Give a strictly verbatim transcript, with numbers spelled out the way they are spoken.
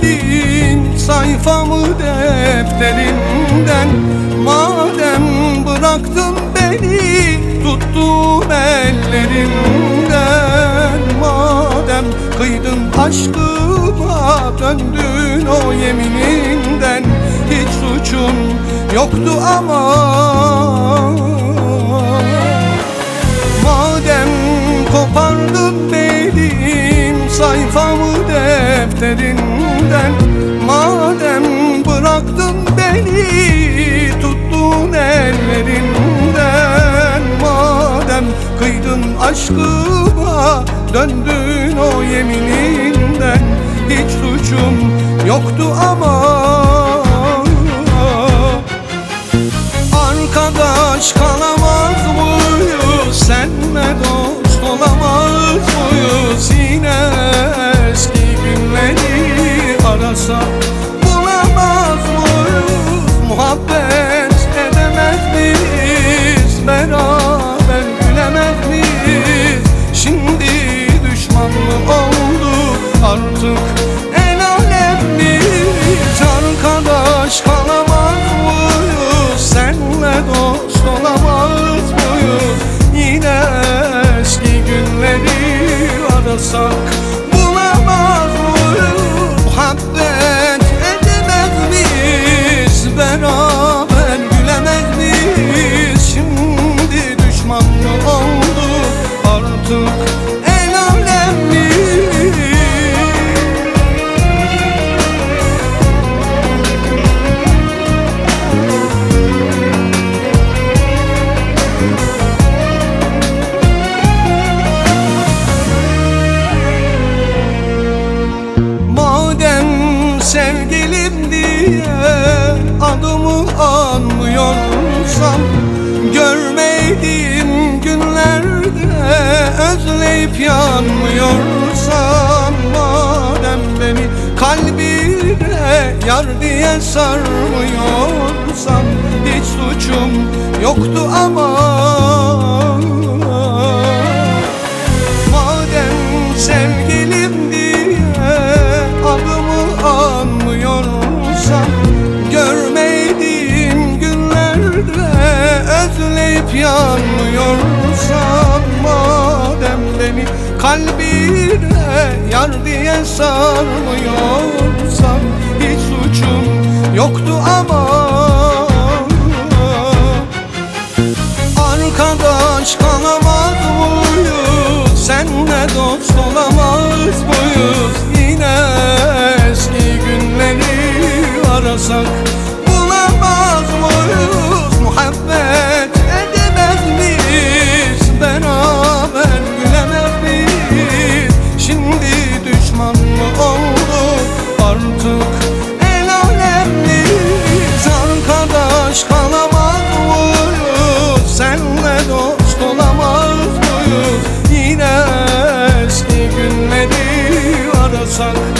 Görmedin sayfamı defterinden. Madem bıraktın beni, tuttun ellerinden. Madem kıydın aşkıma, döndün o yemininden. Hiç suçun yoktu ama. Madem kopardın benim sayfamı defterinden. Madem bıraktın beni, tuttun ellerinden. Madem kıydın aşkıma, döndün o yemininden. Hiç suçum yoktu ama. Arkadaş kalamaz mıyız, senle dost olamaz mıyız? Yine eski günleri arasak bulamaz mıyız? Muhabbet edemez miyiz, beraber gülemez miyiz? Şimdi düşman mı olduk artık el alem miyiz? Arkadaş kalamaz mıyız, senle dost olamaz mıyız? Yine eski günleri arasak bulamaz mıyız? Muhabbet edemez miyiz, beraber gülemez miyiz? Şimdi düşman mı olduk artık el alem miyiz? Sevgilim diye adımı anmıyorsam, görmediğim günlerde özleyip yanmıyorsam, madem beni kalbine yar diye sarmıyorsam, hiç suçum yoktu ama. Madem sevgilim diye adımı anmıyorsam, görmediğim günlerde özleyip yanmıyorsam, madem beni kalbine yar diye sarmıyorsam, hiç suçum yoktu ama. Arkadaş kalamaz mıyız, senle dost olamaz mıyız? Yine eski günleri arasak bulamaz mıyız? Muhabbet edemez miyiz, beraber gülemez miyiz? Şimdi düşman mı olduk artık el alem miyiz? Arkadaş kalamaz mıyız, senle dost olamaz mıyız? Yine eski günleri arasak